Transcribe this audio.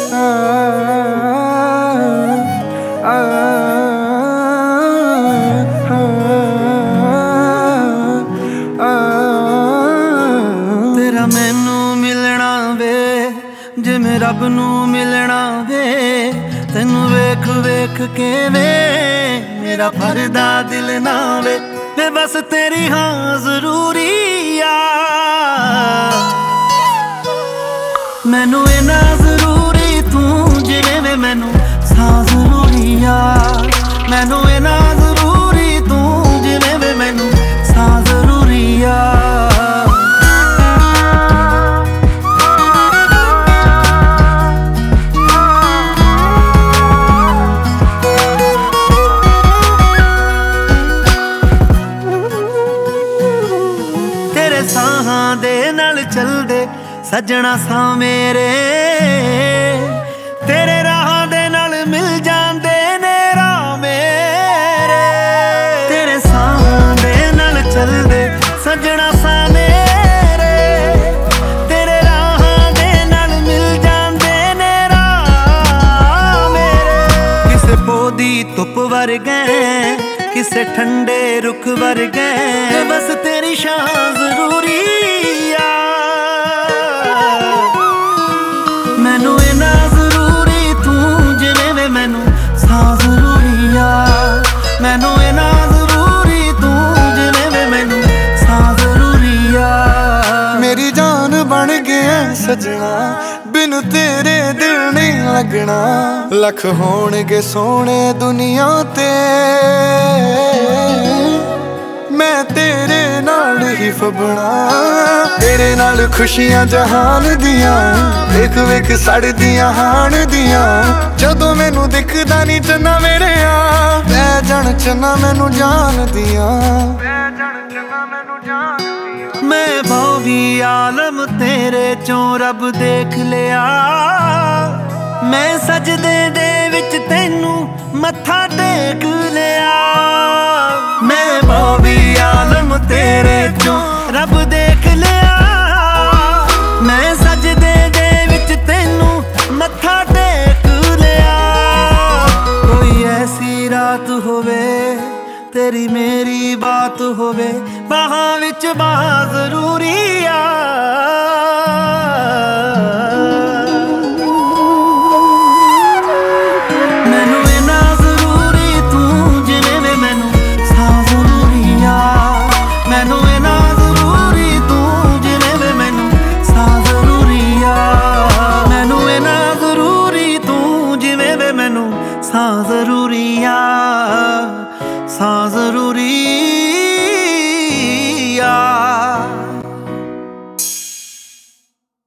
तेरा मैनू मिलना वे जिवें रब नू मिलना वे, तैनू वेख वेख के वे मेरा भरदा दिल ना वे, मैं बस तेरी हाँ जरूरी आ। मैनू इना जरूरी तू जिवें वे मैनू सा जरूरी आ। मैनू इना जरूरी तू जिवें वे मैनू सा जरूरी आ। साहां दे नाल चलदे सजना सा मेरे, तेरे राह दे नाल मिल जांदे ने राह मेरे। तेरे साहां दे नाल चलदे सजना सा मेरे, तेरे राह दे नाल मिल जांदे ने राह मेरे। किसे पौधी धुप वर्गे किसे ठंडे रुख वर्गे, बस तेरी शान जरूरी आ। मैनू इना जरूरी तू जिवें वे मैनू सा जरूरी आ। मैनू इना जरूरी तू जिवें वे मैनू सा जरूरी आ। मेरी जान बन गया सजना, बिन तेरे दिल नहीं लगना। लख होणगे सोने दुनिया ते, मैं तेरे नाल ही फबना। तेरे नाल खुशियां जहान दियां, वेख वेख सड़दियां हान दियां। जदों मैनू दिखदा नी चन्ना मेरे आ, पै जान चन्ना मैनू जान दियां। मैं भौवी आलम तेरे चों रब देख लिया, मैं सजदे दे विच तैनू मत्था टेक लिया। मैं भौवी आलम तेरे चों रब देख लिया, मैं सजदे दे विच तैनू मत्था टेक लिया। कोई ऐसी रात होवे तेरी मेरी बात होवे, बाहां विच बाह जरूरी आ। मैनू इना जरूरी तू जिवें वे मैनू सा जरूरी आ। मैनू इना जरूरी तू जिवें वे मैनू सा जरूरी आ। मैनू इना जरूरी तू जिवें वे मैनू सा जरूरी आ। सा